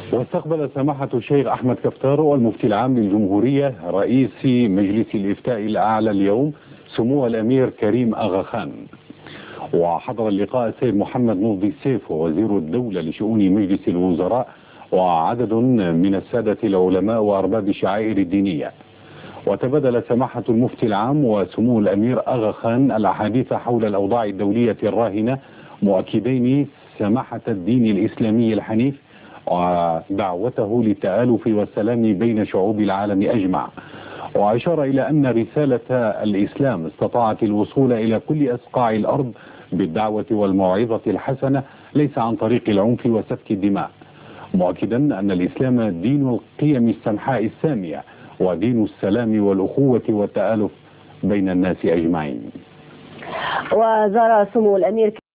واستقبل سماحة الشيخ أحمد كفتار المفتي العام للجمهورية رئيس مجلس الإفتاء الأعلى اليوم سمو الأمير كريم أغا خان. وحضر اللقاء السيد محمد نوضي السيف ووزير الدولة لشؤون مجلس الوزراء وعدد من السادة العلماء وأرباب الشعائر الدينية. وتبادل سماحة المفتي العام وسمو الأمير أغا خان الأحاديث حول الأوضاع الدولية الراهنة، مؤكدين سماحة الدين الإسلامي الحنيف ودعوته للتآلف والسلام بين شعوب العالم أجمع. وأشار إلى أن رسالة الإسلام استطاعت الوصول إلى كل أصقاع الأرض بالدعوة والموعظة الحسنة، ليس عن طريق العنف وسفك الدماء، مؤكدا أن الإسلام دين القيم السمحاء السامية ودين السلام والأخوة والتآلف بين الناس أجمعين. وزار سمو الأمير